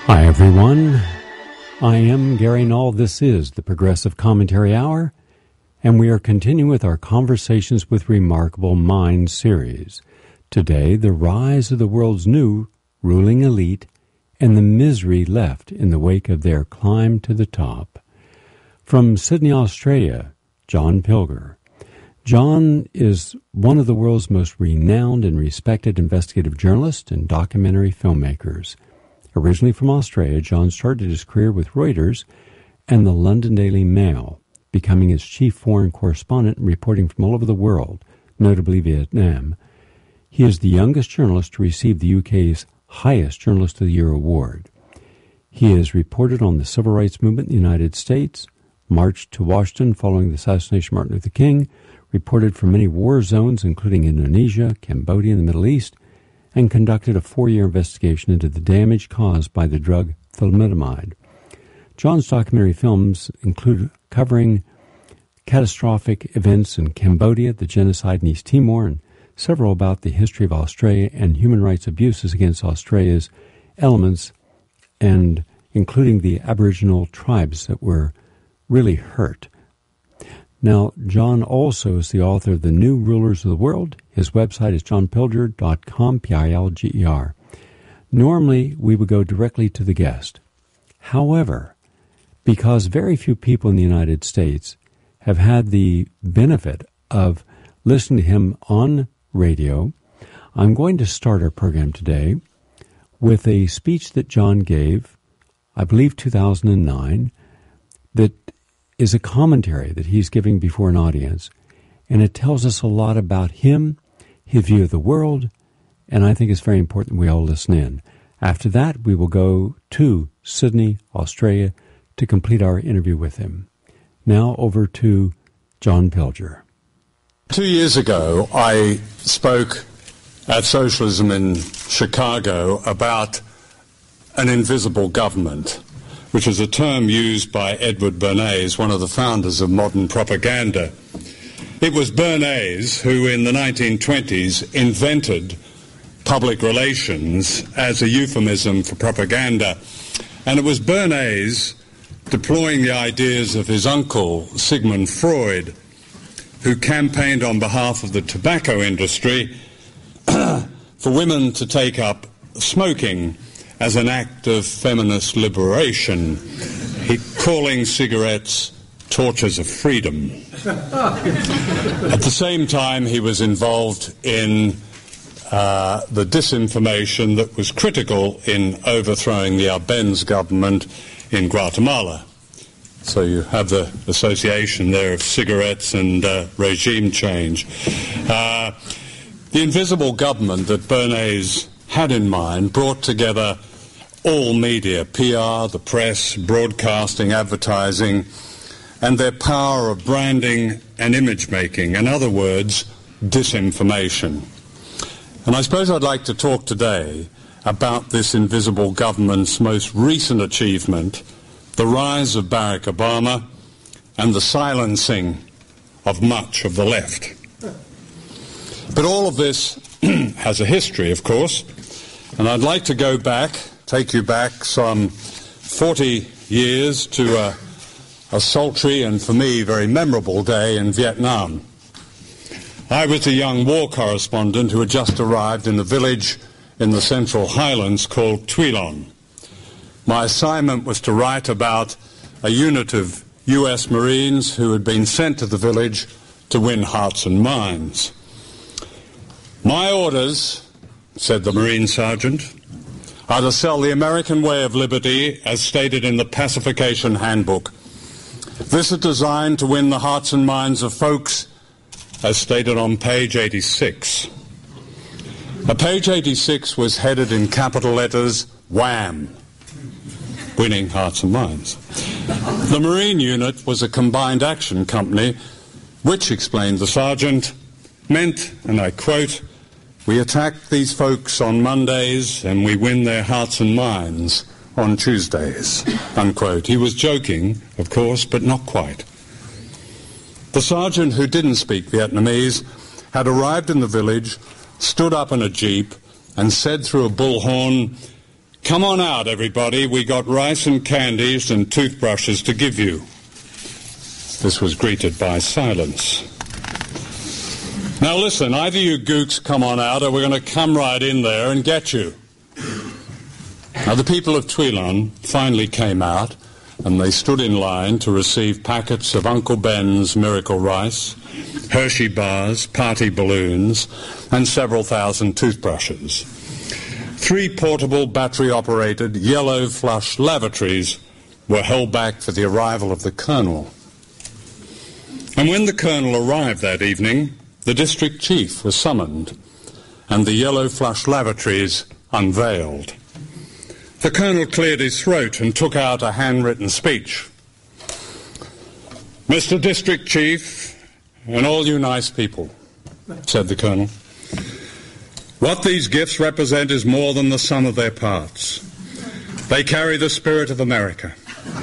Hi, everyone. I am Gary Null. This is the Progressive Commentary Hour, and we are continuing with our Conversations with Remarkable Minds series. Today, the rise of the world's new ruling elite and the misery left in the wake of their climb to the top. From Sydney, Australia, John Pilger. John is one of the world's most renowned and respected investigative journalists and documentary filmmakers. Originally from Australia, John started his career with Reuters and the London Daily Mail, becoming its chief foreign correspondent and reporting from all over the world, notably Vietnam. He is the youngest journalist to receive the UK's highest Journalist of the Year award. He has reported on the civil rights movement in the United States, marched to Washington following the assassination of Martin Luther King, reported from many war zones, including Indonesia, Cambodia, and the Middle East, and conducted a 4-year investigation into the damage caused by the drug thalidomide. John's documentary films include covering catastrophic events in Cambodia, the genocide in East Timor, and several about the history of Australia and human rights abuses against Australia's elements, and including the Aboriginal tribes that were really hurt. Now, John also is the author of The New Rulers of the World. His website is johnpilger.com, Pilger. Normally, we would go directly to the guest. However, because very few people in the United States have had the benefit of listening to him on radio, I'm going to start our program today with a speech that John gave, I believe 2009, that is a commentary that he's giving before an audience, and it tells us a lot about him, his view of the world, and I think it's very important we all listen in. After that, we will go to Sydney, Australia, to complete our interview with him. Now over to John Pilger. 2 years ago, I spoke at Socialism in Chicago about an invisible government, which is a term used by Edward Bernays, one of the founders of modern propaganda. It was Bernays who, in the 1920s, invented public relations as a euphemism for propaganda. And it was Bernays, deploying the ideas of his uncle, Sigmund Freud, who campaigned on behalf of the tobacco industry for women to take up smoking as an act of feminist liberation, calling cigarettes torches of freedom. At the same time, he was involved in the disinformation that was critical in overthrowing the Arbenz government in Guatemala. So you have the association there of cigarettes and regime change. The invisible government that Bernays had in mind brought together all media, PR, the press, broadcasting, advertising, and their power of branding and image-making. In other words, disinformation. And I suppose I'd like to talk today about this invisible government's most recent achievement, the rise of Barack Obama and the silencing of much of the left. But all of this has a history, of course, and I'd like to take you back some 40 years to a sultry and, for me, very memorable day in Vietnam. I was a young war correspondent who had just arrived in a village in the Central Highlands called Tuy Lon. My assignment was to write about a unit of U.S. Marines who had been sent to the village to win hearts and minds. My orders, said the Marine Sergeant, are to sell the American way of liberty as stated in the Pacification Handbook. This is designed to win the hearts and minds of folks as stated on page 86. Page 86 was headed in capital letters, WHAM, winning hearts and minds. The Marine unit was a combined action company, which, explained the sergeant, meant, and I quote, "We attack these folks on Mondays and we win their hearts and minds on Tuesdays," unquote. He was joking, of course, but not quite. The sergeant, who didn't speak Vietnamese, had arrived in the village, stood up in a jeep, and said through a bullhorn, "Come on out, everybody. We got rice and candies and toothbrushes to give you." This was greeted by silence. "Now listen, either you gooks come on out or we're going to come right in there and get you." Now the people of Tweelan finally came out, and they stood in line to receive packets of Uncle Ben's Miracle Rice, Hershey bars, party balloons, and several thousand toothbrushes. 3 portable battery-operated yellow flush lavatories were held back for the arrival of the Colonel. And when the Colonel arrived that evening, the district chief was summoned, and the yellow flush lavatories unveiled. The Colonel cleared his throat and took out a handwritten speech. "Mr. District Chief, and all you nice people," said the Colonel, "what these gifts represent is more than the sum of their parts. They carry the spirit of America.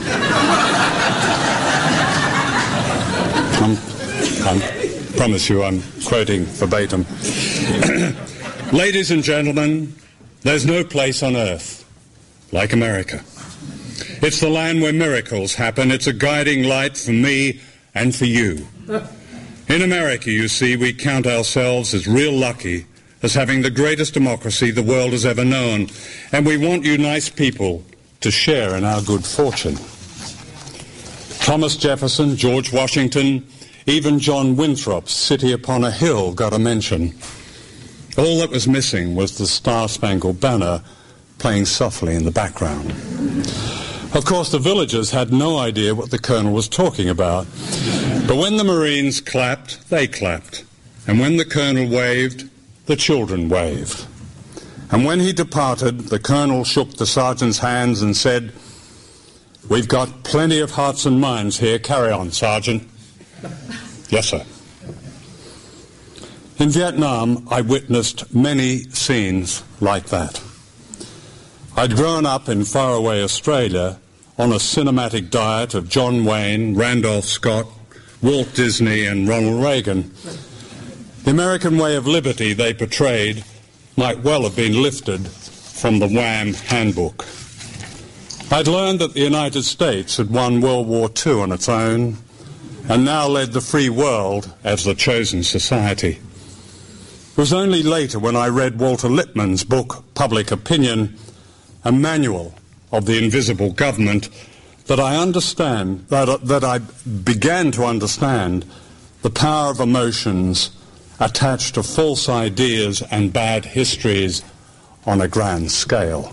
I promise you I'm quoting verbatim. Ladies and gentlemen, there's no place on earth like America. It's the land where miracles happen. It's a guiding light for me and for you. In America, you see, we count ourselves as real lucky, as having the greatest democracy the world has ever known, and we want you nice people to share in our good fortune." Thomas Jefferson, George Washington, even John Winthrop's City Upon a Hill got a mention. All that was missing was the Star-Spangled Banner playing softly in the background. Of course, the villagers had no idea what the Colonel was talking about. But when the Marines clapped, they clapped. And when the Colonel waved, the children waved. And when he departed, the Colonel shook the sergeant's hands and said, "We've got plenty of hearts and minds here. Carry on, Sergeant." "Yes, sir." In Vietnam, I witnessed many scenes like that. I'd grown up in faraway Australia on a cinematic diet of John Wayne, Randolph Scott, Walt Disney and Ronald Reagan. The American way of liberty they portrayed might well have been lifted from the Wham handbook. I'd learned that the United States had won World War II on its own and now led the free world as the chosen society. It was only later when I read Walter Lippmann's book, Public Opinion, a manual of the invisible government, that I began to understand the power of emotions attached to false ideas and bad histories on a grand scale.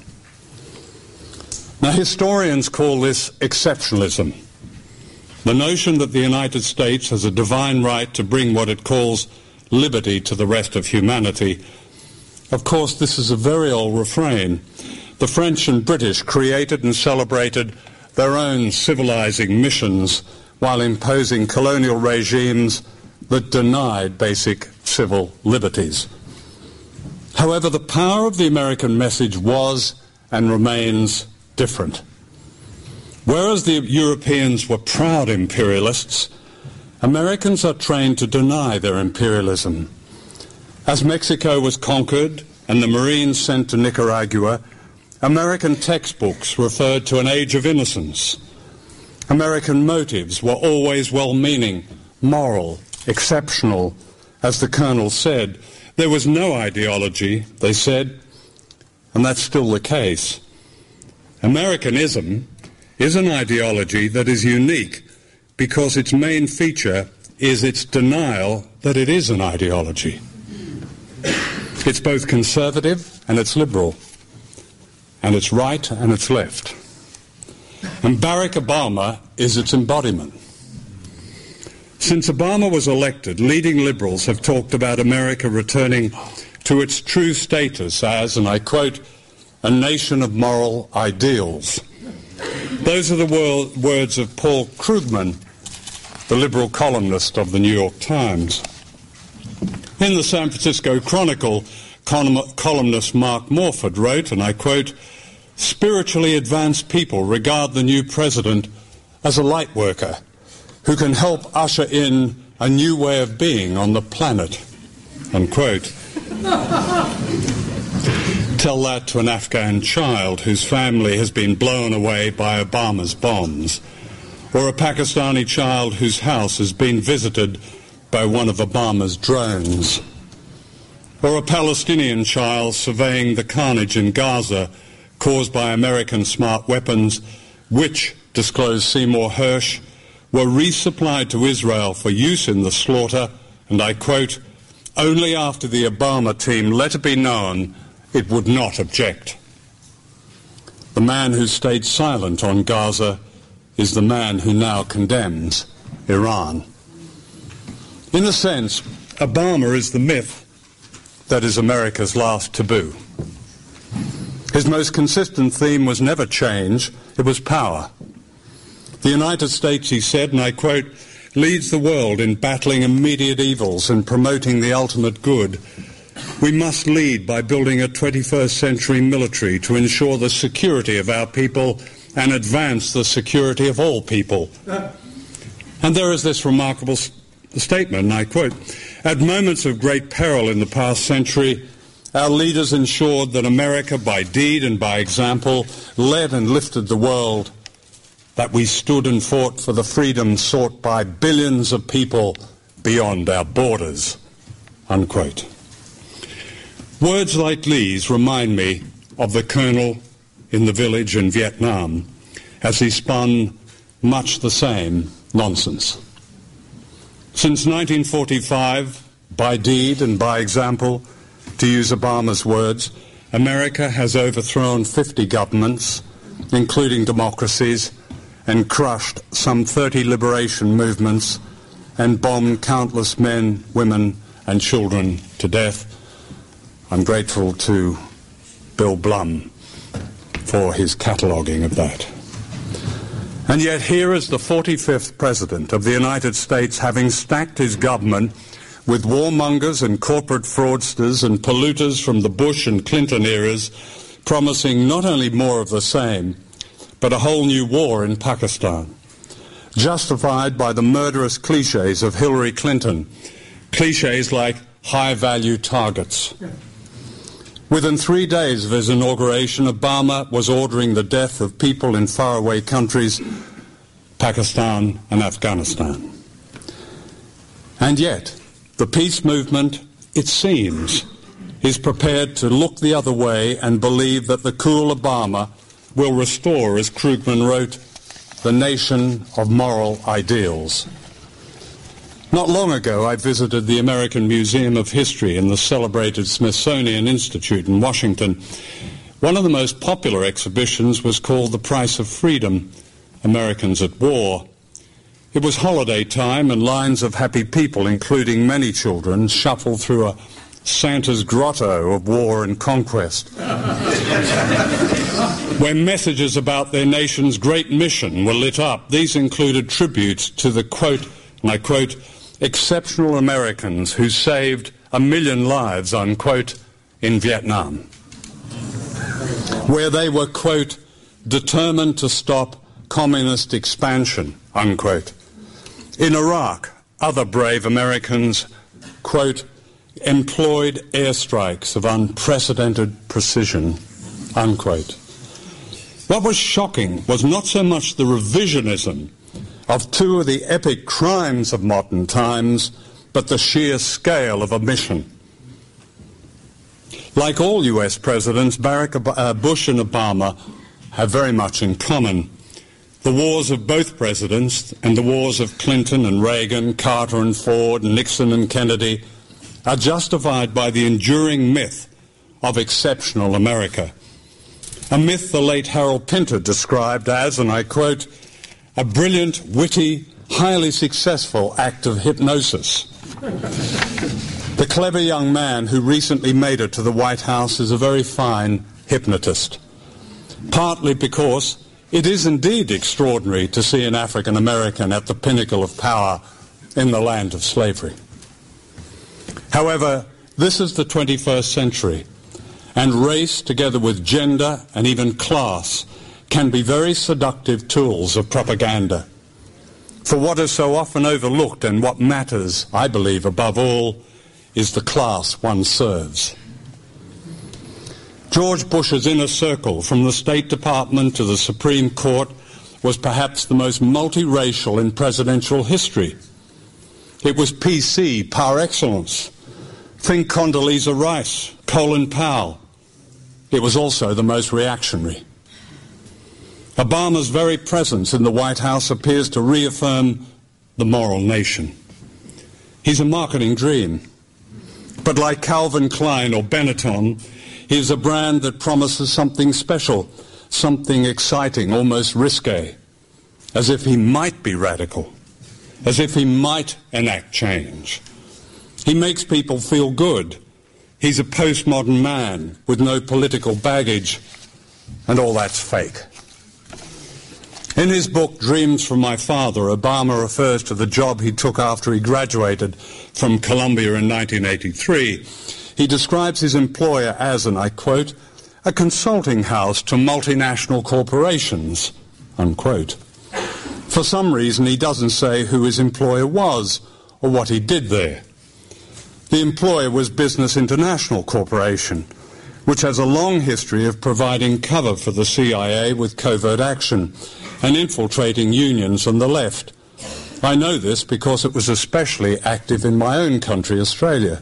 Now, historians call this exceptionalism, the notion that the United States has a divine right to bring what it calls liberty to the rest of humanity. Of course, this is a very old refrain. The French and British created and celebrated their own civilizing missions while imposing colonial regimes that denied basic civil liberties. However, the power of the American message was and remains different. Whereas the Europeans were proud imperialists, Americans are trained to deny their imperialism. As Mexico was conquered and the Marines sent to Nicaragua, American textbooks referred to an age of innocence. American motives were always well-meaning, moral, exceptional. As the Colonel said, there was no ideology, they said, and that's still the case. Americanism is an ideology that is unique because its main feature is its denial that it is an ideology. It's both conservative and it's liberal, and it's right and it's left. And Barack Obama is its embodiment. Since Obama was elected, leading liberals have talked about America returning to its true status as, and I quote, a nation of moral ideals. Those are the words of Paul Krugman, the liberal columnist of the New York Times. In the San Francisco Chronicle, columnist Mark Morford wrote, and I quote, spiritually advanced people regard the new president as a light worker who can help usher in a new way of being on the planet, unquote. Tell that to an Afghan child whose family has been blown away by Obama's bombs, or a Pakistani child whose house has been visited by one of Obama's drones, or a Palestinian child surveying the carnage in Gaza caused by American smart weapons, which, disclosed Seymour Hersh, were resupplied to Israel for use in the slaughter, and I quote, only after the Obama team let it be known it would not object. The man who stayed silent on Gaza is the man who now condemns Iran. In a sense, Obama is the myth that is America's last taboo. His most consistent theme was never change, it was power. The United States, he said, and I quote, leads the world in battling immediate evils and promoting the ultimate good. We must lead by building a 21st century military to ensure the security of our people and advance the security of all people. And there is this remarkable statement, and I quote, at moments of great peril in the past century, our leaders ensured that America, by deed and by example, led and lifted the world, that we stood and fought for the freedom sought by billions of people beyond our borders, unquote. Words like these remind me of the colonel in the village in Vietnam as he spun much the same nonsense. Since 1945, by deed and by example, to use Obama's words, America has overthrown 50 governments, including democracies, and crushed some 30 liberation movements and bombed countless men, women, and children to death. I'm grateful to Bill Blum for his cataloguing of that. And yet here is the 45th President of the United States having stacked his government with warmongers and corporate fraudsters and polluters from the Bush and Clinton eras, promising not only more of the same, but a whole new war in Pakistan, justified by the murderous cliches of Hillary Clinton, cliches like high-value targets. Within 3 days of his inauguration, Obama was ordering the death of people in faraway countries, Pakistan and Afghanistan. And yet, the peace movement, it seems, is prepared to look the other way and believe that the cool Obama will restore, as Krugman wrote, the nation of moral ideals. Not long ago, I visited the American Museum of History in the celebrated Smithsonian Institute in Washington. One of the most popular exhibitions was called The Price of Freedom, Americans at War. It was holiday time and lines of happy people, including many children, shuffled through a Santa's grotto of war and conquest, where messages about their nation's great mission were lit up. These included tributes to the, quote, and I quote, exceptional Americans who saved 1 million lives, unquote, in Vietnam, where they were, quote, determined to stop communist expansion, unquote. In Iraq, other brave Americans, quote, employed airstrikes of unprecedented precision, unquote. What was shocking was not so much the revisionism of two of the epic crimes of modern times, but the sheer scale of a mission. Like all US presidents, Bush and Obama have very much in common. The wars of both presidents and the wars of Clinton and Reagan, Carter and Ford, Nixon and Kennedy are justified by the enduring myth of exceptional America. A myth the late Harold Pinter described as, and I quote, a brilliant, witty, highly successful act of hypnosis. The clever young man who recently made it to the White House is a very fine hypnotist, partly because it is indeed extraordinary to see an African American at the pinnacle of power in the land of slavery. However, this is the 21st century, and race, together with gender and even class, can be very seductive tools of propaganda. For what is so often overlooked and what matters, I believe, above all, is the class one serves. George Bush's inner circle, from the State Department to the Supreme Court, was perhaps the most multiracial in presidential history. It was PC par excellence. Think Condoleezza Rice, Colin Powell. It was also the most reactionary. Obama's very presence in the White House appears to reaffirm the moral nation. He's a marketing dream. But like Calvin Klein or Benetton, he is a brand that promises something special, something exciting, almost risque, as if he might be radical, as if he might enact change. He makes people feel good. He's a postmodern man with no political baggage, and all that's fake. In his book, Dreams from My Father, Obama refers to the job he took after he graduated from Columbia in 1983. He describes his employer as, and I quote, a consulting house to multinational corporations, unquote. For some reason, he doesn't say who his employer was or what he did there. The employer was Business International Corporation, which has a long history of providing cover for the CIA with covert action and infiltrating unions on the left. I know this because it was especially active in my own country, Australia.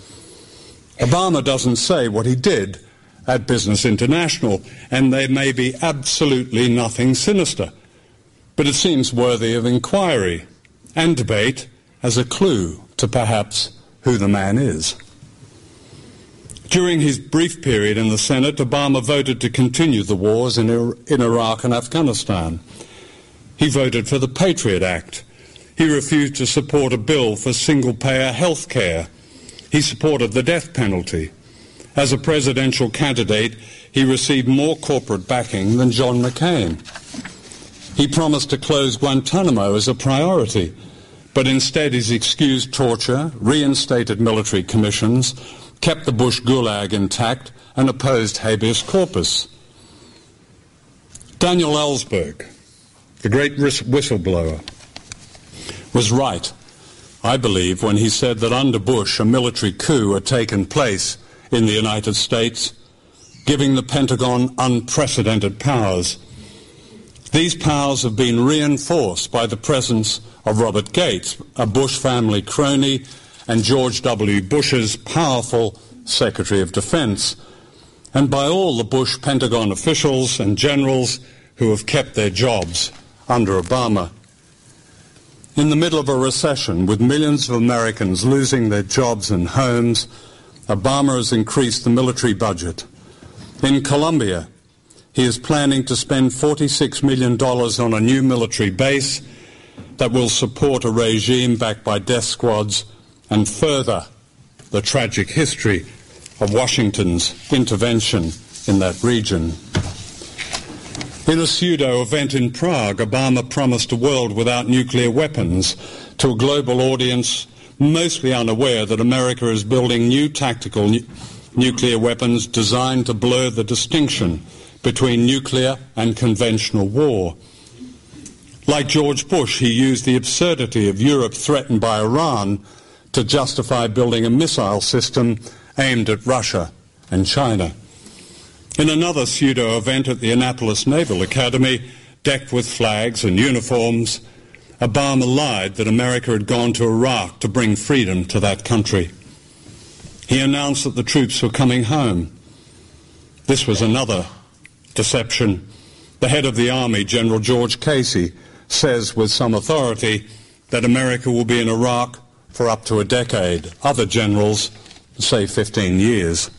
Obama doesn't say what he did at Business International, and there may be absolutely nothing sinister, but it seems worthy of inquiry and debate as a clue to perhaps who the man is. During his brief period in the Senate, Obama voted to continue the wars in Iraq and Afghanistan. He voted for the Patriot Act. He refused to support a bill for single-payer health care. He supported the death penalty. As a presidential candidate, he received more corporate backing than John McCain. He promised to close Guantanamo as a priority, but instead he's excused torture, reinstated military commissions, kept the Bush Gulag intact, and opposed habeas corpus. Daniel Ellsberg, the great whistleblower, was right, I believe, when he said that under Bush a military coup had taken place in the United States, giving the Pentagon unprecedented powers. These powers have been reinforced by the presence of Robert Gates, a Bush family crony, and George W. Bush's powerful Secretary of Defense, and by all the Bush Pentagon officials and generals who have kept their jobs under Obama. In the middle of a recession, with millions of Americans losing their jobs and homes, Obama has increased the military budget. In Colombia, he is planning to spend $46 million on a new military base that will support a regime backed by death squads and further the tragic history of Washington's intervention in that region. In a pseudo event in Prague, Obama promised a world without nuclear weapons to a global audience mostly unaware that America is building new tactical nuclear weapons designed to blur the distinction between nuclear and conventional war. Like George Bush, he used the absurdity of Europe threatened by Iran to justify building a missile system aimed at Russia and China. In another pseudo-event at the Annapolis Naval Academy, decked with flags and uniforms, Obama lied that America had gone to Iraq to bring freedom to that country. He announced that the troops were coming home. This was another deception. The head of the Army, General George Casey, says with some authority that America will be in Iraq for up to a decade. Other generals say 15 years.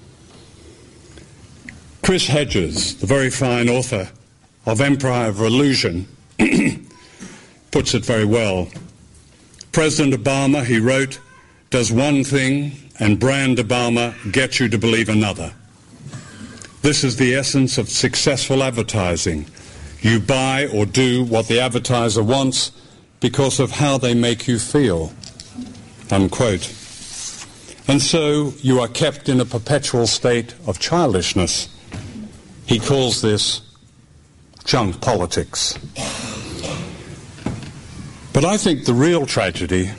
Chris Hedges, the very fine author of Empire of Illusion, puts it very well. President Obama, he wrote, does one thing and brand Obama gets you to believe another. This is the essence of successful advertising. You buy or do what the advertiser wants because of how they make you feel, unquote. And so you are kept in a perpetual state of childishness. He calls this junk politics. But I think the real tragedy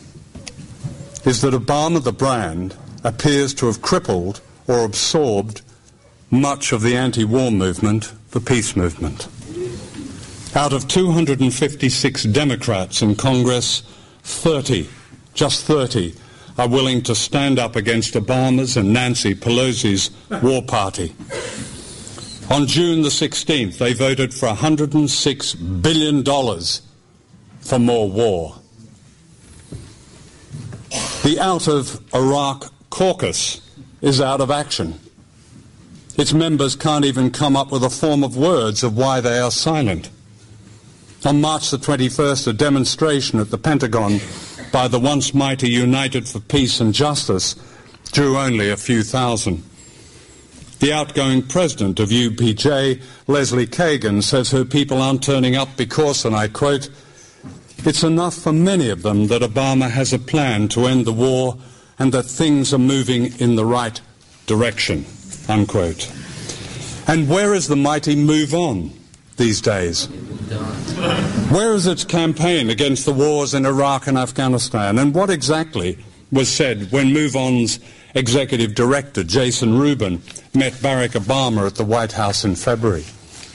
is that Obama, the brand, appears to have crippled or absorbed much of the anti-war movement the peace movement. Out of 256 Democrats in Congress, 30, just 30, are willing to stand up against Obama's and Nancy Pelosi's war party. On June the 16th, they voted for $106 billion for more war. The Out of Iraq caucus is out of action. Its members can't even come up with a form of words of why they are silent. On March the 21st, a demonstration at the Pentagon by the once mighty United for Peace and Justice drew only a few thousand. The outgoing president of UPJ, Leslie Kagan, says her people aren't turning up because, and I quote, "It's enough for many of them that Obama has a plan to end the war and that things are moving in the right direction," unquote. And where is the mighty Move On these days? Where is its campaign against the wars in Iraq and Afghanistan? And what exactly was said when Move On's executive director, Jason Rubin, met Barack Obama at the White House in February?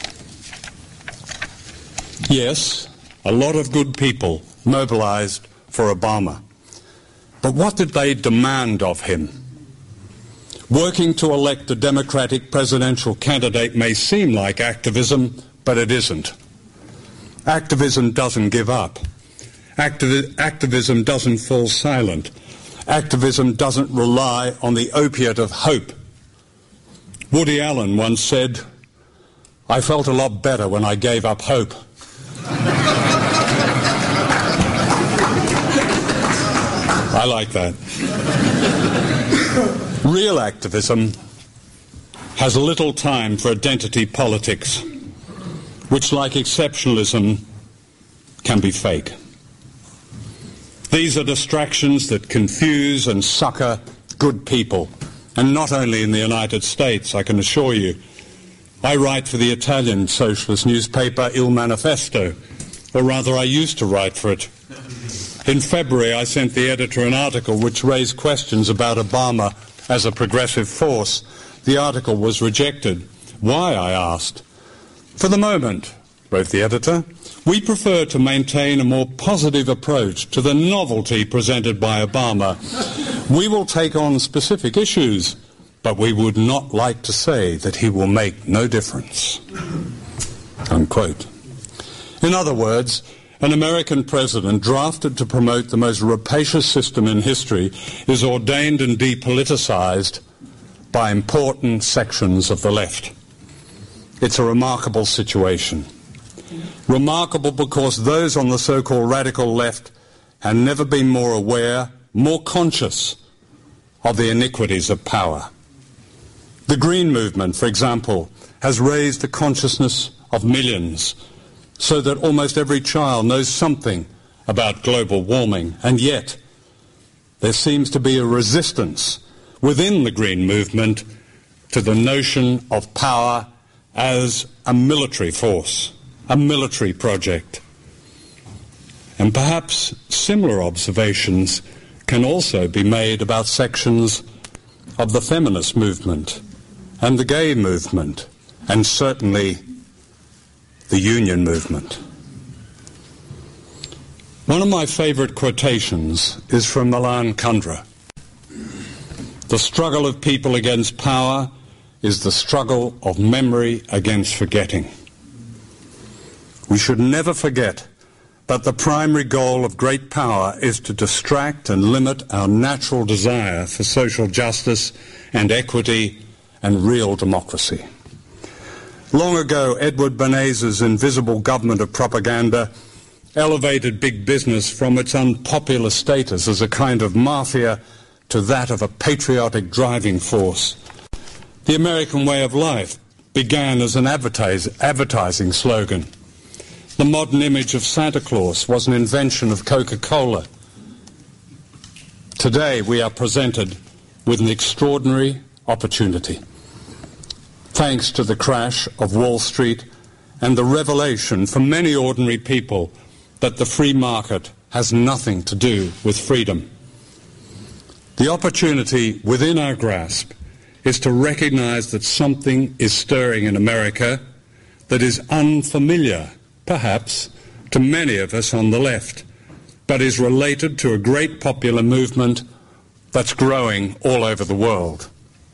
Yes, a lot of good people mobilized for Obama. But what did they demand of him? Working to elect a Democratic presidential candidate may seem like activism, but it isn't. Activism doesn't give up. Activism doesn't fall silent. Activism doesn't rely on the opiate of hope. Woody Allen once said, "I felt a lot better when I gave up hope." I like that. Real activism has little time for identity politics, which, like exceptionalism, can be fake. These are distractions that confuse and sucker good people, and not only in the United States, I can assure you. I write for the Italian socialist newspaper Il Manifesto, or rather I used to write for it. In February, I sent the editor an article which raised questions about Obama as a progressive force. The article was rejected. Why, I asked. "For the moment," wrote the editor, "we prefer to maintain a more positive approach to the novelty presented by Obama. We will take on specific issues, but we would not like to say that he will make no difference." Unquote. In other words, an American president drafted to promote the most rapacious system in history is ordained and depoliticized by important sections of the left. It's a remarkable situation. Remarkable because those on the so-called radical left have never been more aware, more conscious of the iniquities of power. The Green Movement, for example, has raised the consciousness of millions so that almost every child knows something about global warming, and yet there seems to be a resistance within the Green Movement to the notion of power as a military force, a military project. And perhaps similar observations can also be made about sections of the feminist movement and the gay movement, and certainly the union movement. One of my favorite quotations is from Milan Kundera. "The struggle of people against power is the struggle of memory against forgetting." We should never forget that the primary goal of great power is to distract and limit our natural desire for social justice and equity and real democracy. Long ago, Edward Bernays' invisible government of propaganda elevated big business from its unpopular status as a kind of mafia to that of a patriotic driving force. The American way of life began as an advertising slogan. The modern image of Santa Claus was an invention of Coca-Cola. Today, we are presented with an extraordinary opportunity. Thanks to the crash of Wall Street and the revelation for many ordinary people that the free market has nothing to do with freedom. The opportunity within our grasp is to recognize that something is stirring in America that is unfamiliar, perhaps, to many of us on the left, but is related to a great popular movement that's growing all over the world.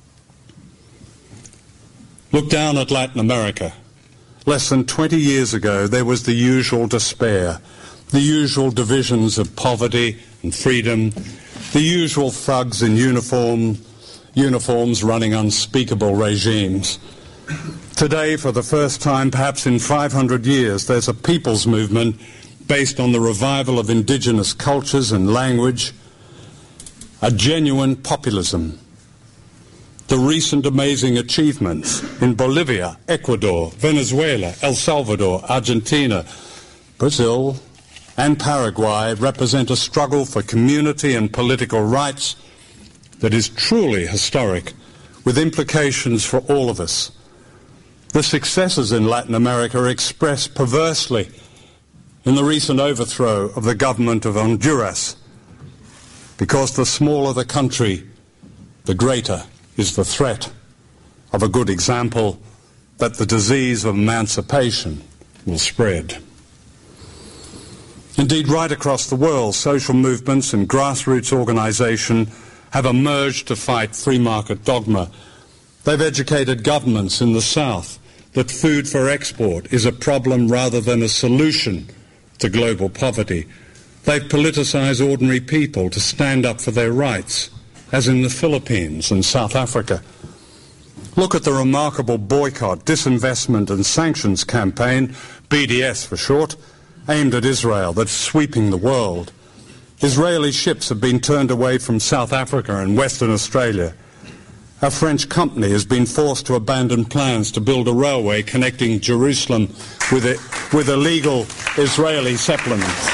Look down at Latin America. Less than 20 years ago, there was the usual despair, the usual divisions of poverty and freedom, the usual thugs in uniforms running unspeakable regimes. Today, for the first time, perhaps in 500 years, there's a people's movement based on the revival of indigenous cultures and language, a genuine populism. The recent amazing achievements in Bolivia, Ecuador, Venezuela, El Salvador, Argentina, Brazil, and Paraguay represent a struggle for community and political rights that is truly historic, with implications for all of us. The successes in Latin America are expressed perversely in the recent overthrow of the government of Honduras, because the smaller the country, the greater is the threat of a good example that the disease of emancipation will spread. Indeed, right across the world, social movements and grassroots organisation have emerged to fight free market dogma. They've educated governments in the South that food for export is a problem rather than a solution to global poverty. They've politicised ordinary people to stand up for their rights, as in the Philippines and South Africa. Look at the remarkable boycott, disinvestment and sanctions campaign, BDS for short, aimed at Israel that's sweeping the world. Israeli ships have been turned away from South Africa and Western Australia. A French company has been forced to abandon plans to build a railway connecting Jerusalem with illegal Israeli settlements.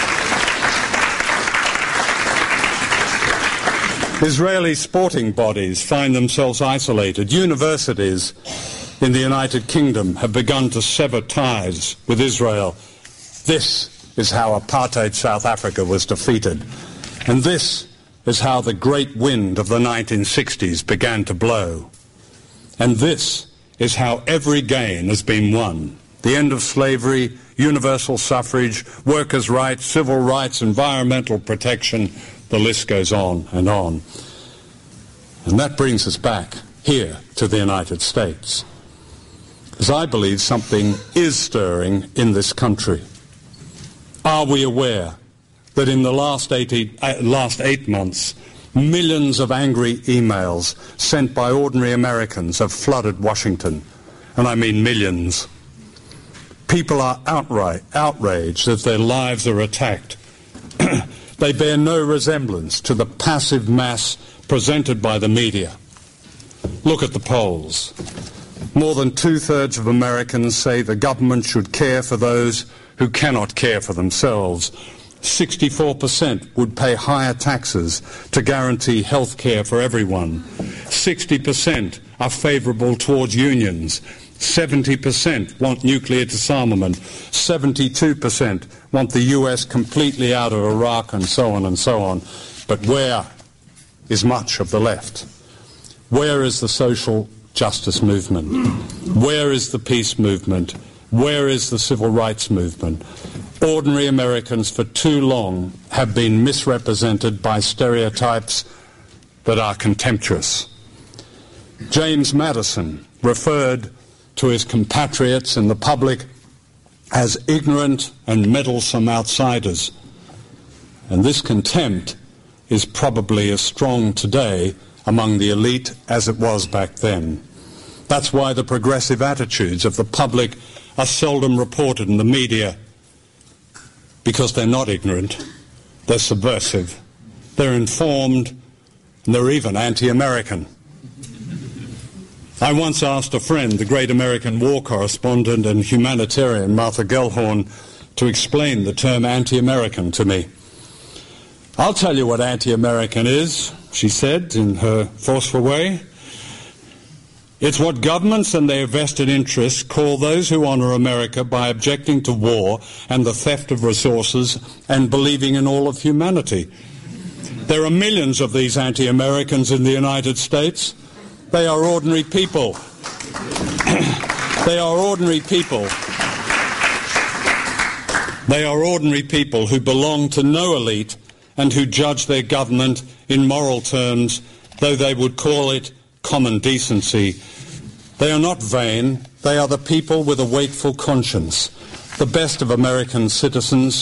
Israeli sporting bodies find themselves isolated. Universities in the United Kingdom have begun to sever ties with Israel. This is how apartheid South Africa was defeated. And this is how the great wind of the 1960s began to blow. And this is how every gain has been won. The end of slavery, universal suffrage, workers' rights, civil rights, environmental protection, the list goes on and on. And that brings us back here to the United States. Because I believe something is stirring in this country. Are we aware that in the last 8 months, millions of angry emails sent by ordinary Americans have flooded Washington? And I mean millions. People are outraged that their lives are attacked. They bear no resemblance to the passive mass presented by the media. Look at the polls. More than 2/3 of Americans say the government should care for those who cannot care for themselves. 64% would pay higher taxes to guarantee health care for everyone. 60% are favourable towards unions. 70% want nuclear disarmament. 72% want the US completely out of Iraq, and so on and so on. But where is much of the left? Where is the social justice movement? Where is the peace movement? Where is the civil rights movement? Ordinary Americans for too long have been misrepresented by stereotypes that are contemptuous. James Madison referred to his compatriots and the public as ignorant and meddlesome outsiders. And this contempt is probably as strong today among the elite as it was back then. That's why the progressive attitudes of the public are seldom reported in the media, because they're not ignorant, they're subversive, they're informed, and they're even anti-American. I once asked a friend, the great American war correspondent and humanitarian Martha Gellhorn, to explain the term anti-American to me. "I'll tell you what anti-American is," she said in her forceful way. "It's what governments and their vested interests call those who honour America by objecting to war and the theft of resources and believing in all of humanity. There are millions of these anti-Americans in the United States. They are ordinary people. They are ordinary people. They are ordinary people who belong to no elite and who judge their government in moral terms, though they would call it common decency. They are not vain. They are the people with a wakeful conscience, the best of America's citizens.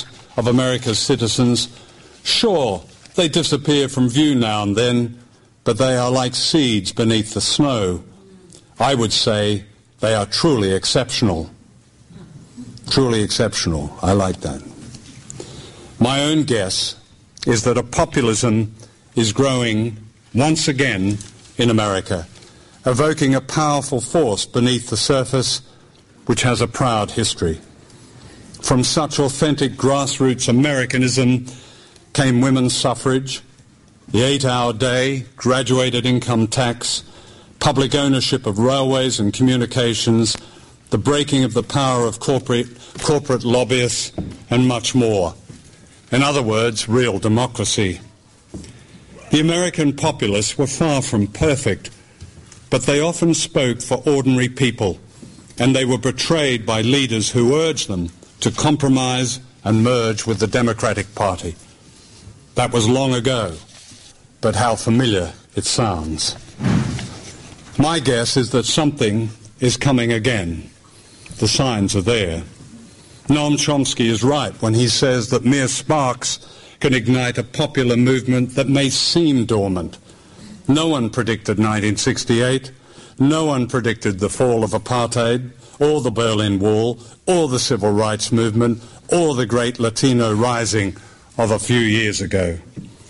Sure, they disappear from view now and then, but they are like seeds beneath the snow. I would say they are truly exceptional. Truly exceptional. I like that. My own guess is that a populism is growing once again in America, evoking a powerful force beneath the surface which has a proud history. From such authentic grassroots Americanism came women's suffrage, the 8-hour day, graduated income tax, public ownership of railways and communications, the breaking of the power of corporate lobbyists, and much more. In other words, real democracy. The American populists were far from perfect, but they often spoke for ordinary people, and they were betrayed by leaders who urged them to compromise and merge with the Democratic Party. That was long ago, but how familiar it sounds. My guess is that something is coming again. The signs are there. Noam Chomsky is right when he says that mere sparks can ignite a popular movement that may seem dormant. No one predicted 1968. No one predicted the fall of apartheid, or the Berlin Wall, or the Civil Rights Movement, or the great Latino rising of a few years ago.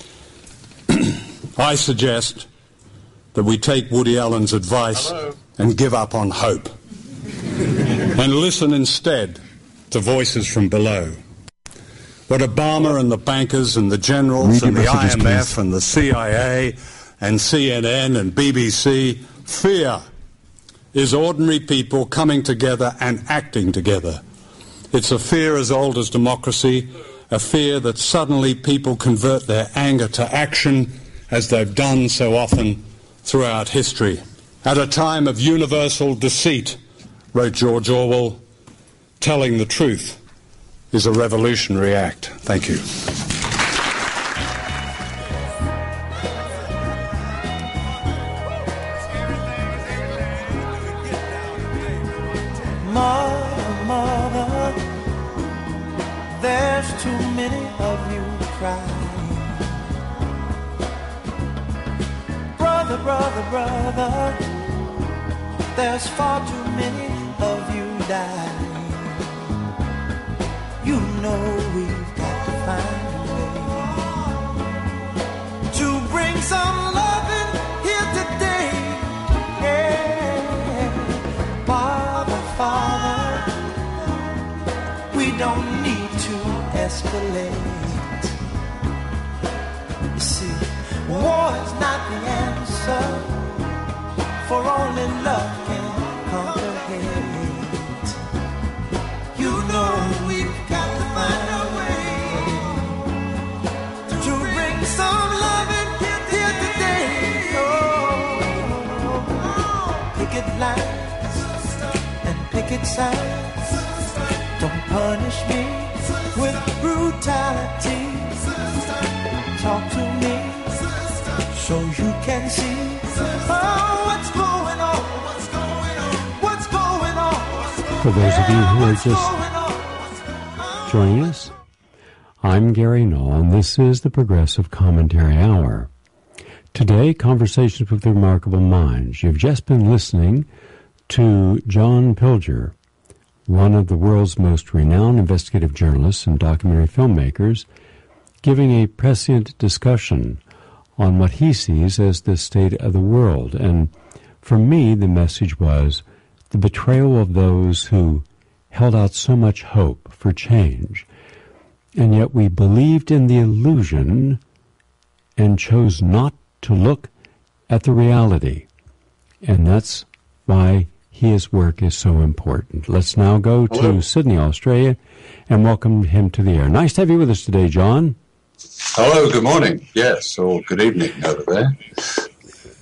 I suggest that we take Woody Allen's advice and give up on hope and listen instead to voices from below. What Obama and the bankers and the generals and the IMF and the CIA and CNN and BBC fear is ordinary people coming together and acting together. It's a fear as old as democracy, a fear that suddenly people convert their anger to action, as they've done so often throughout history. At a time of universal deceit, wrote George Orwell, telling the truth is a revolutionary act. Thank you. Mother, there's too many of you crying. Brother, there's far too many of you dying. You know we've got to find a way to bring some loving here today. Yeah. Father, we don't need to escalate. You see, war is not the answer, for only love can conquer hate. You know we've got to find a way to bring some love in here today. Oh, picket lines and picket signs, don't punish me with brutality. Talk to me so you can see what's going on. For those of you who are just joining us, I'm Gary Null, and this is the Progressive Commentary Hour. Today, Conversations with Remarkable Minds. You've just been listening to John Pilger, one of the world's most renowned investigative journalists and documentary filmmakers, giving a prescient discussion on what he sees as the state of the world. And for me, the message was the betrayal of those who held out so much hope for change, and yet we believed in the illusion and chose not to look at the reality. And that's why his work is so important. Let's now go to Sydney, Australia, and welcome him to the air. Nice to have you with us today, John. Hello, good morning. Yes, or good evening over there.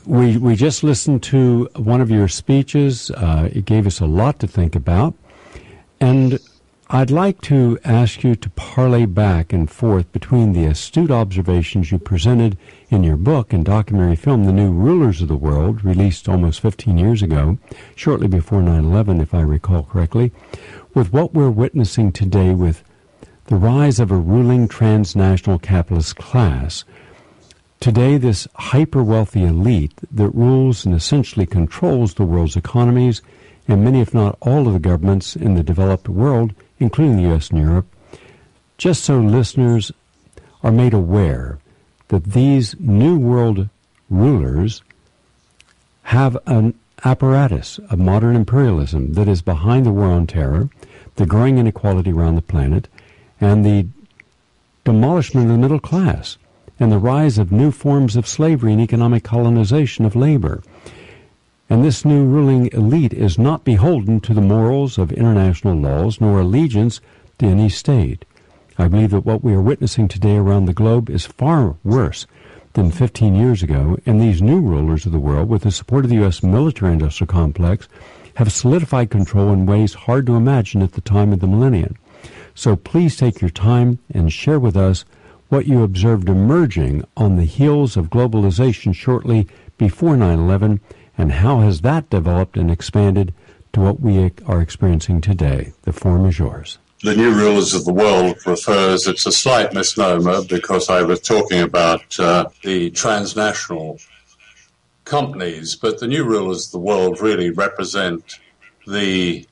We just listened to one of your speeches. It gave us a lot to think about. And I'd like to ask you to parlay back and forth between the astute observations you presented in your book and documentary film, The New Rulers of the World, released almost 15 years ago, shortly before 9/11, if I recall correctly, with what we're witnessing today with the rise of a ruling transnational capitalist class. Today, this hyper-wealthy elite that rules and essentially controls the world's economies and many, if not all, of the governments in the developed world, including the U.S. and Europe, just so listeners are made aware that these New World rulers have an apparatus of modern imperialism that is behind the war on terror, the growing inequality around the planet, and the demolishment of the middle class, and the rise of new forms of slavery and economic colonization of labor. And this new ruling elite is not beholden to the morals of international laws nor allegiance to any state. I believe that what we are witnessing today around the globe is far worse than 15 years ago, and these new rulers of the world, with the support of the U.S. military-industrial complex, have solidified control in ways hard to imagine at the time of the millennium. So please take your time and share with us what you observed emerging on the heels of globalization shortly before 9/11, and how has that developed and expanded to what we are experiencing today. The forum is yours. The New Rulers of the World refers, it's a slight misnomer because I was talking about the transnational companies, but the New Rulers of the World really represent the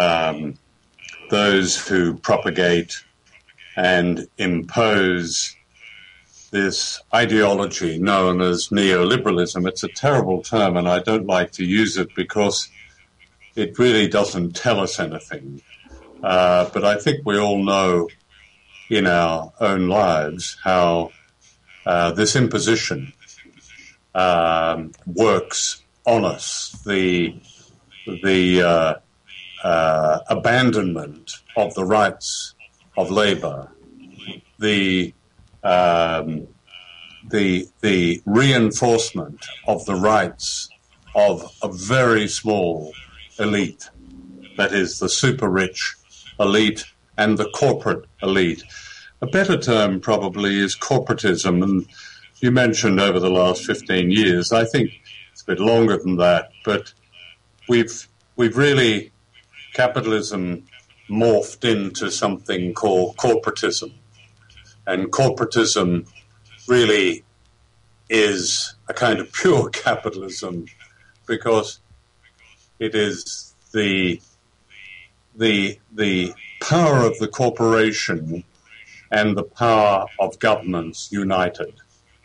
those who propagate and impose this ideology known as neoliberalism. It's a terrible term, and I don't like to use it because it really doesn't tell us anything. But I think we all know in our own lives how this imposition works on us. The abandonment of the rights of labor, the reinforcement of the rights of a very small elite, that is the super rich elite and the corporate elite. A better term probably is corporatism, and you mentioned over the last 15 years. I think it's a bit longer than that, but we've really, capitalism morphed into something called corporatism. And corporatism really is a kind of pure capitalism because it is the power of the corporation and the power of governments united.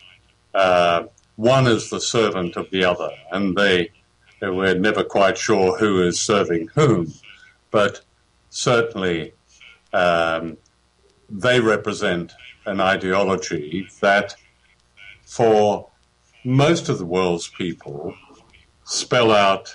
One is the servant of the other, and we're never quite sure who is serving whom, but certainly they represent an ideology that for most of the world's people spell out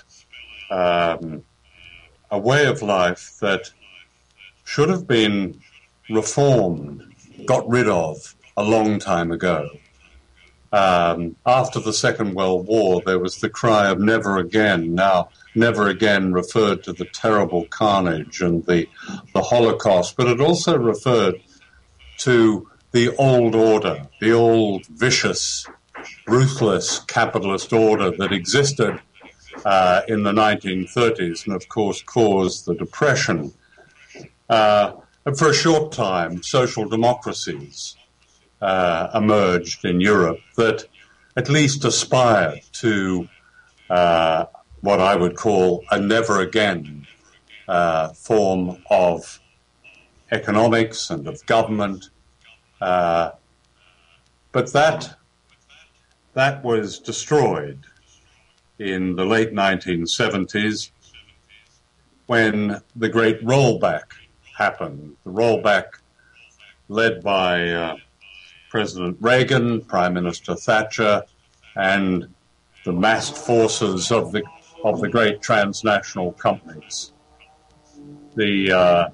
a way of life that should have been reformed, got rid of a long time ago. After the Second World War, there was the cry of never again. Now, never again referred to the terrible carnage and the Holocaust, but it also referred to the old order, the old vicious, ruthless capitalist order that existed in the 1930s and, of course, caused the Depression. And for a short time, social democracies emerged in Europe that at least aspired to what I would call a never-again form of economics and of government. But that was destroyed in the late 1970s when the great rollback happened. The rollback led by President Reagan, Prime Minister Thatcher, and the massed forces of the great transnational companies. The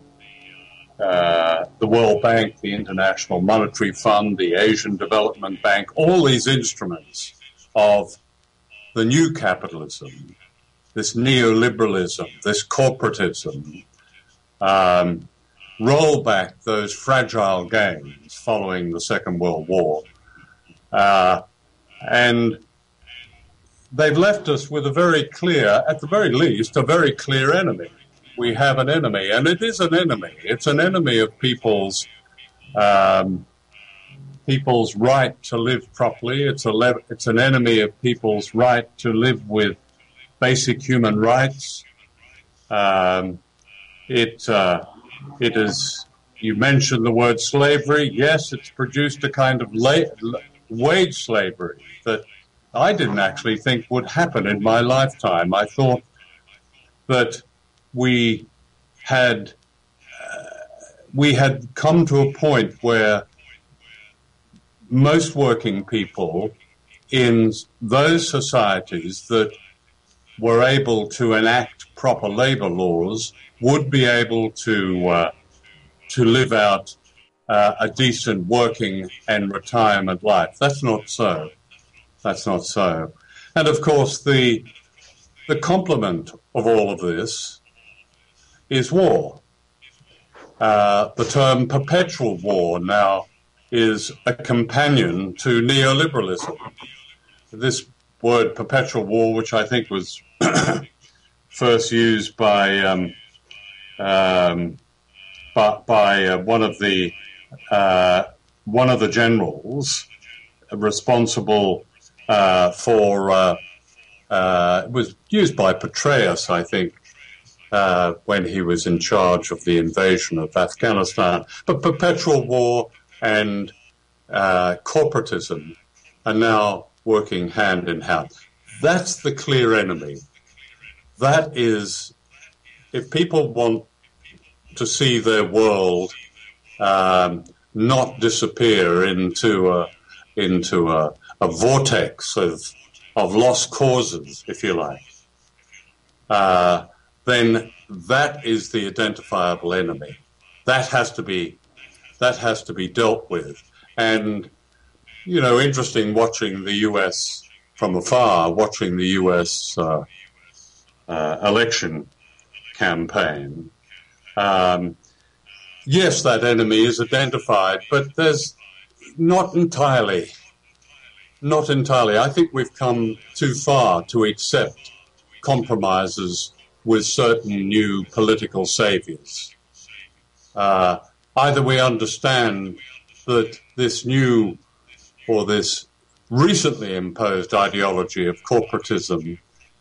World Bank, the International Monetary Fund, the Asian Development Bank, all these instruments of the new capitalism, this neoliberalism, this corporatism, roll back those fragile gains following the Second World War. And they've left us with a very clear, at the very least, a very clear enemy. We have an enemy, and it is an enemy. It's an enemy of people's right to live properly. It's an enemy of people's right to live with basic human rights. It is, you mentioned the word slavery. Yes, it's produced a kind of wage slavery that I didn't actually think would happen in my lifetime. I thought that we had come to a point where most working people in those societies that were able to enact proper labor laws would be able to live out a decent working and retirement life. That's not so. That's not so. And of course, the complement of all of this is war. The term perpetual war now is a companion to neoliberalism. This word perpetual war, which I think was first used by one of the generals responsible for it was used by Petraeus, I think, when he was in charge of the invasion of Afghanistan. But perpetual war and corporatism are now working hand in hand. That's the clear enemy. That is, if people want to see their world not disappear into a vortex of lost causes, if you like, then that is the identifiable enemy. That has to be dealt with. And, you know, interesting watching the U.S. from afar, watching the U.S. Election campaign. Yes, that enemy is identified, but there's not entirely. I think we've come too far to accept compromises with certain new political saviors. Either we understand that this new or this recently imposed ideology of corporatism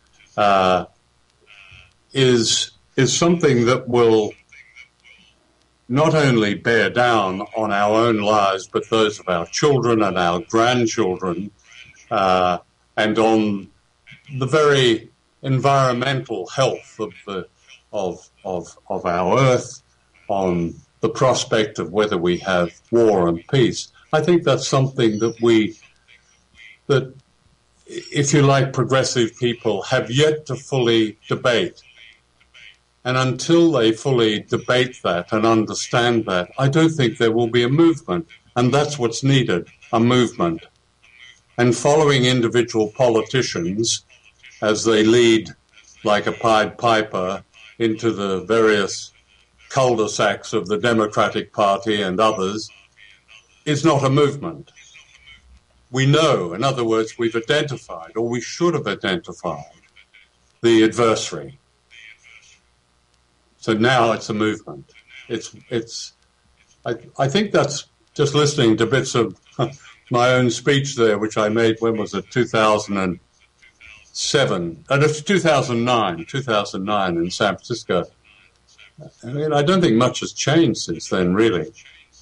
is something that will not only bear down on our own lives, but those of our children and our grandchildren, and on the very environmental health of our earth, on the prospect of whether we have war and peace. I think that's something that if you like, progressive people have yet to fully debate. And until they fully debate that and understand that, I don't think there will be a movement. And that's what's needed, a movement. And following individual politicians as they lead like a Pied Piper into the various cul-de-sacs of the Democratic Party and others is not a movement. We know, in other words, we've identified, or we should have identified, the adversary. So now it's a movement. I think that's just listening to bits of my own speech there, which I made, when was it, 2007, and it's 2009 in San Francisco. I mean, I don't think much has changed since then, really.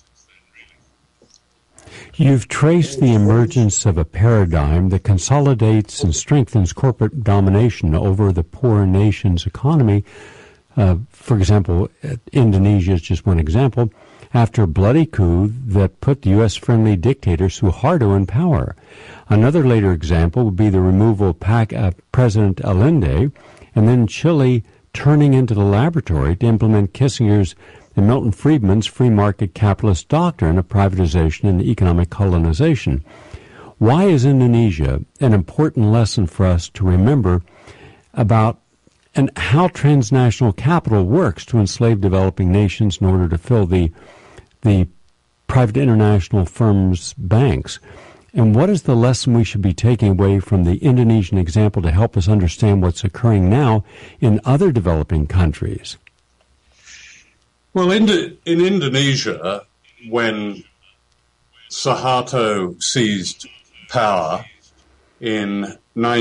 You've traced the emergence of a paradigm that consolidates and strengthens corporate domination over the poor nation's economy. For example, Indonesia is just one example, after a bloody coup that put the U.S.-friendly dictator Suharto in power. Another later example would be the removal of President Allende, and then Chile turning into the laboratory to implement Kissinger's and Milton Friedman's free market capitalist doctrine of privatization and economic colonization. Why is Indonesia an important lesson for us to remember about and how transnational capital works to enslave developing nations in order to fill the private international firms' banks? And what is the lesson we should be taking away from the Indonesian example to help us understand what's occurring now in other developing countries? Well, in Indonesia, when Suharto seized power in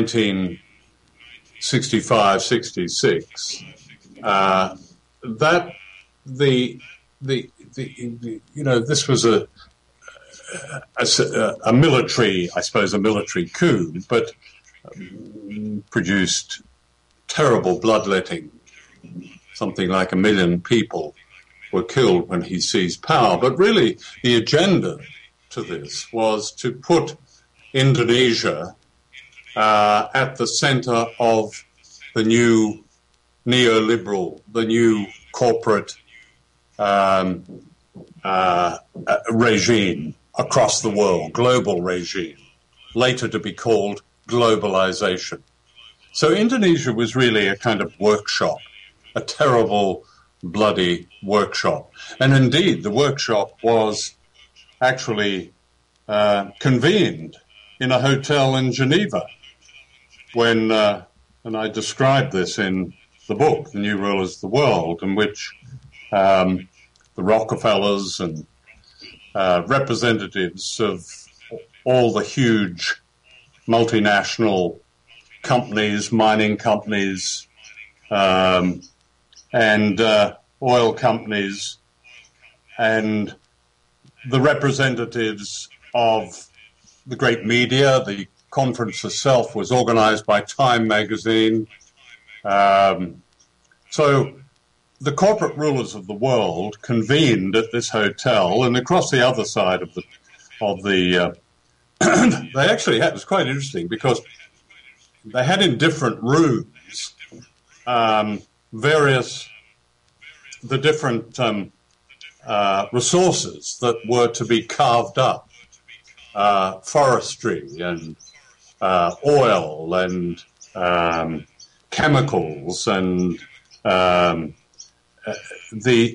1965-66, this was a military, I suppose, a military coup, but produced terrible bloodletting. Something like 1 million people were killed when he seized power. But really, the agenda to this was to put Indonesia at the center of the new neoliberal, the new corporate regime across the world, global regime, later to be called globalization. So Indonesia was really a kind of workshop, a terrible, bloody workshop. And indeed, the workshop was actually convened in a hotel in Geneva when, and I described this in the book, The New Rulers of the World, in which the Rockefellers and representatives of all the huge multinational companies, mining companies, and oil companies, and the representatives of the great media. The conference itself was organized by Time magazine. So the corporate rulers of the world convened at this hotel, and across the other side of the they actually had, it was quite interesting because they had in different rooms the different resources that were to be carved up, forestry and oil and chemicals and the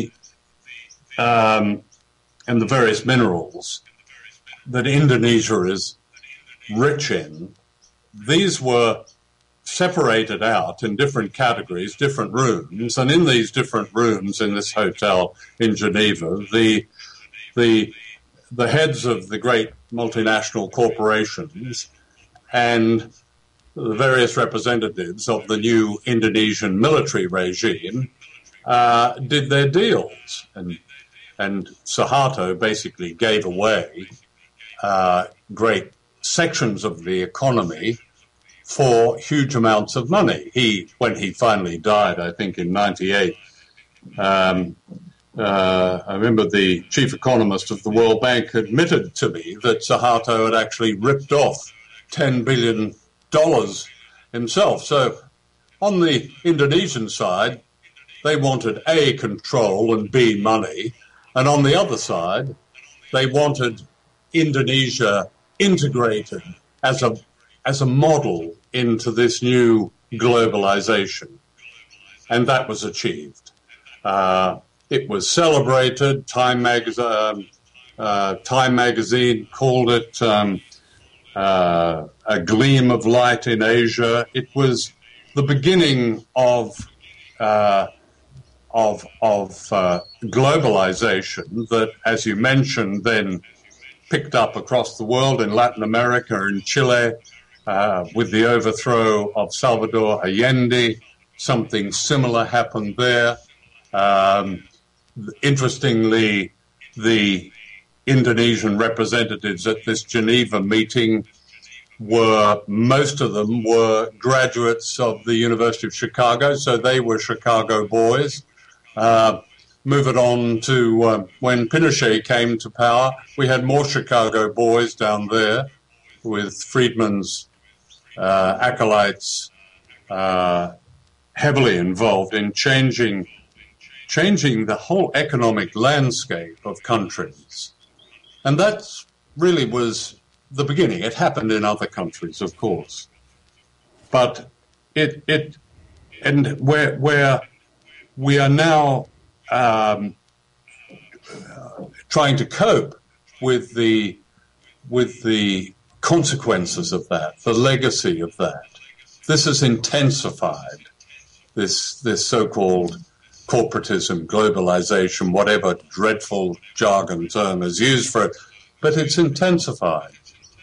various minerals that Indonesia is rich in. These were separated out in different categories, different rooms, and in these different rooms in this hotel in Geneva, the heads of the great multinational corporations and the various representatives of the new Indonesian military regime did their deals, and Suharto basically gave away great sections of the economy for huge amounts of money. When he finally died, I think in 1998, I remember the chief economist of the World Bank admitted to me that Suharto had actually ripped off $10 billion himself. So on the Indonesian side, they wanted A, control, and B, money. And on the other side, they wanted Indonesia integrated as a model into this new globalization. And that was achieved. It was celebrated. Time magazine called it a gleam of light in Asia. It was the beginning of globalization that, as you mentioned, then picked up across the world in Latin America and Chile with the overthrow of Salvador Allende. Something similar happened there. Interestingly, the Indonesian representatives at this Geneva meeting most of them were graduates of the University of Chicago, so they were Chicago boys. Move it on to when Pinochet came to power, we had more Chicago boys down there with Friedman's acolytes heavily involved in changing the whole economic landscape of countries. And that really was the beginning. It happened in other countries, of course, but where we are now trying to cope with the consequences of that, the legacy of that. This has intensified this so-called corporatism, globalization, whatever dreadful jargon term is used for it, but it's intensified.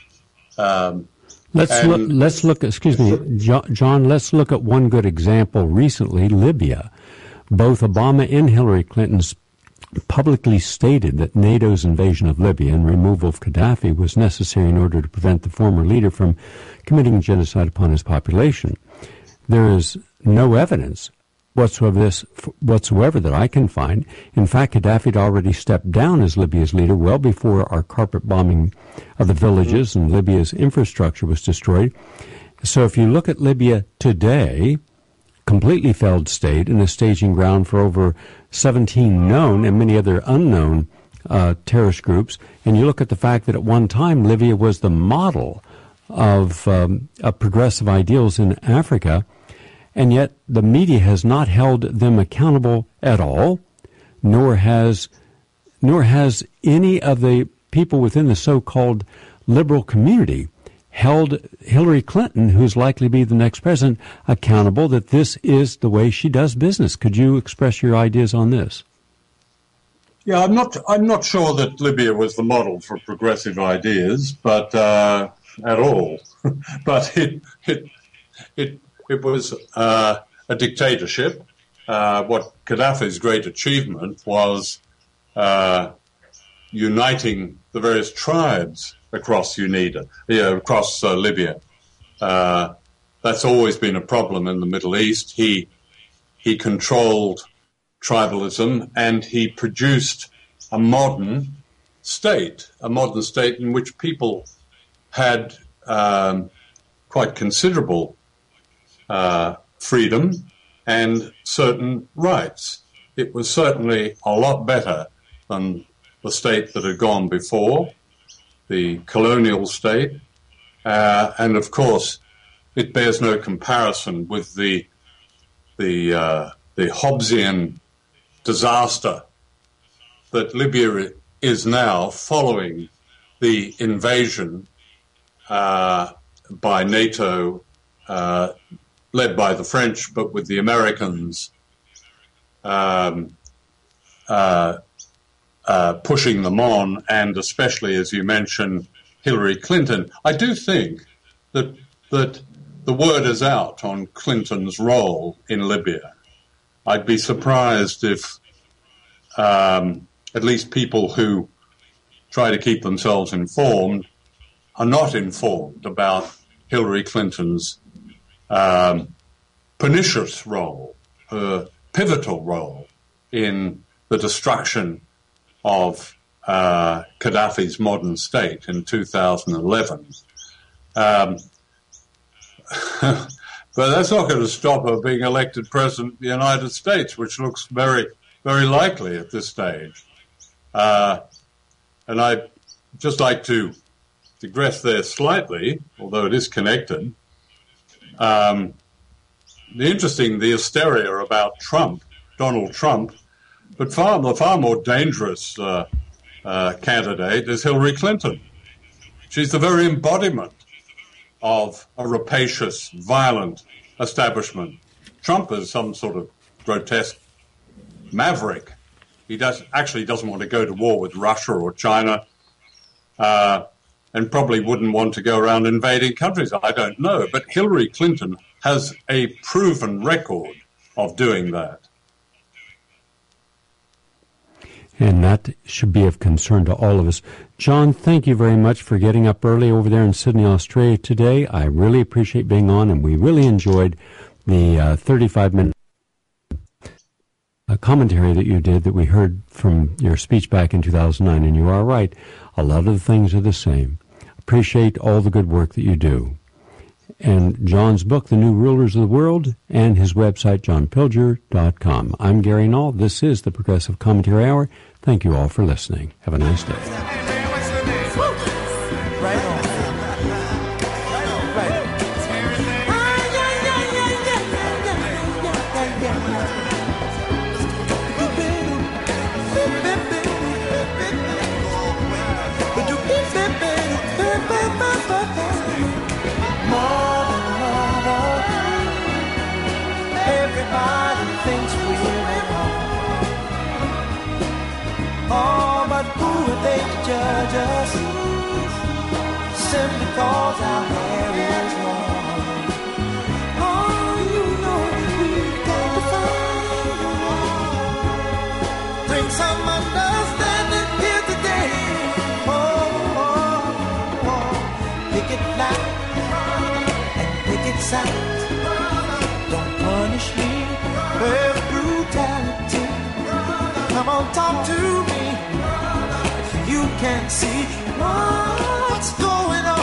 Let's look. Excuse me, John. Let's look at one good example recently: Libya. Both Obama and Hillary Clinton publicly stated that NATO's invasion of Libya and removal of Gaddafi was necessary in order to prevent the former leader from committing genocide upon his population. There is no evidence whatsoever that I can find. In fact, Gaddafi had already stepped down as Libya's leader well before our carpet bombing of the villages and Libya's infrastructure was destroyed. So if you look at Libya today, completely failed state and a staging ground for over 17 known and many other unknown terrorist groups, and you look at the fact that at one time Libya was the model of progressive ideals in Africa, and yet the media has not held them accountable at all, nor has any of the people within the so-called liberal community held Hillary Clinton, who's likely to be the next president, accountable that this is the way she does business. Could you express your ideas on this? Yeah, I'm not sure that Libya was the model for progressive ideas, but at all. But it was a dictatorship. What Gaddafi's great achievement was uniting the various tribes across Libya. That's always been a problem in the Middle East. He controlled tribalism, and he produced a modern state in which people had quite considerable freedom and certain rights. It was certainly a lot better than the state that had gone before, the colonial state, and of course, it bears no comparison with the Hobbesian disaster that Libya is now following the invasion by NATO, led by the French, but with the Americans pushing them on, and especially, as you mentioned, Hillary Clinton. I do think that the word is out on Clinton's role in Libya. I'd be surprised if at least people who try to keep themselves informed are not informed about Hillary Clinton's pernicious role, her pivotal role in the destruction of Gaddafi's modern state in 2011. But that's not going to stop her being elected president of the United States, which looks very, very likely at this stage. And I'd just like to digress there slightly, although it is connected. The hysteria about Trump, Donald Trump, but the far more dangerous candidate is Hillary Clinton. She's the very embodiment of a rapacious, violent establishment. Trump is some sort of grotesque maverick. He doesn't want to go to war with Russia or China, and probably wouldn't want to go around invading countries. I don't know. But Hillary Clinton has a proven record of doing that. And that should be of concern to all of us. John, thank you very much for getting up early over there in Sydney, Australia today. I really appreciate being on, and we really enjoyed the 35-minute commentary that you did that we heard from your speech back in 2009. And you are right. A lot of the things are the same. Appreciate all the good work that you do. And John's book, The New Rulers of the World, and his website, johnpilger.com. I'm Gary Null. This is the Progressive Commentary Hour. Thank you all for listening. Have a nice day. Right on. judge us simply cause our hair is long. Oh, you know we've got to find. Bring some understanding here today. Pick it loud and pick it sound. Don't punish me with brutality. Come on, talk to me. You can see what's going on.